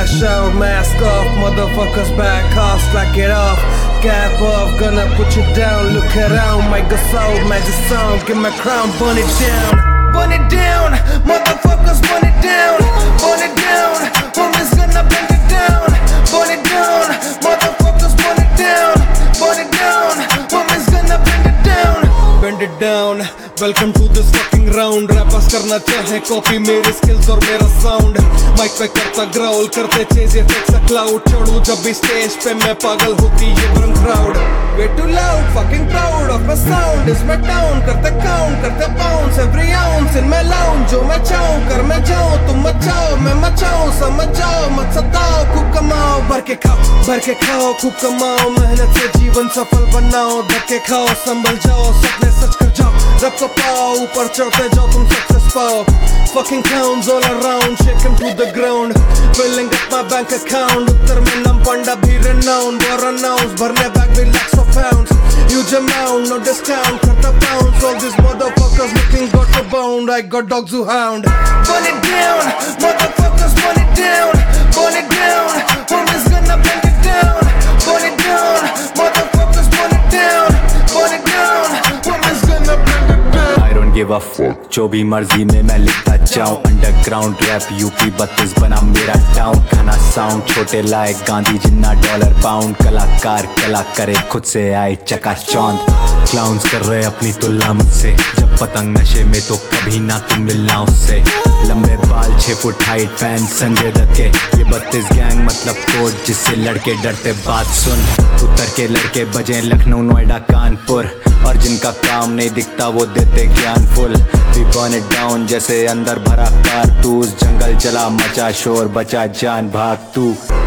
cash out, mask off, motherfuckers back off, slack it off, cap off, gonna put you down, look around, mic goes out, magic sound, get my crown, burn it down, motherfuckers burn it down, homies gonna bring it down, burn it down, motherfuckers burn it down, homies gonna bring it down, bend it down, welcome to this fucking round, rappers करना चाहे copy मेरे skills और मेरा sound, mic पे करता growl, करते chase effects cloud, चढ़ूं जब भी स्टेज पे मैं पागल होती ये ब्रम crowd, way too loud, fucking proud of my sound, is my town, करते count, करते bounce, every ounce in my lounge, जो मैं चाहूं कर मैं जाऊं, तुम मचाओ मैं मचाऊं, समझ जाओ मत सताओ, खूब कमाओ, भर के खाओ, खूब कमाओ, मेहनत से जीवन सफल बनाओ, धक्के खाओ, संभल जाओ, सपने सच कर जाओ, रब को पाओ, ऊपर चढ़ते जाओ तुम सक्सेस पाओ, fucking clowns all around, shaking to the ground, filling up my bank account, उत्तर में नाम पंडा भी renowned, war announced, भरने बैग भी lakhs of pounds, huge amount, no discount, करता bounce, all these motherfuckers looking got to bound, I got dogs who hound, burn it down, motherfuckers burn it down, homies gonna bring it down, burn it down, motherfuckers burn it down, homies gonna bring it down. I don't give a fuck, जो भी मर्जी में मैं लिखता जाऊं, underground rap UP 32 बना मेरा town, खाना साउंड छोटे लाए गांधी जिन्ना डॉलर पाउंड, कलाकार कला करे खुद से आए चकाचौंध, क्लाउन्स कर रहे अपनी तुलना मुझसे, जब पतंग नशे में तो कभी ना तुम मिलना उससे, लंबे बाल 6 foot height fan Sanjay Dutt के, ये 32 गैंग मतलब कोड जिससे लड़के डरते, बात सुन उत्तर के लड़के बजे लखनऊ नोएडा कानपुर, और जिनका काम नहीं दिखता वो देते ज्ञान full, we burn it down जैसे अंदर भरा कारतूस, जंगल चला मचा शोर बचा जान भाग तू।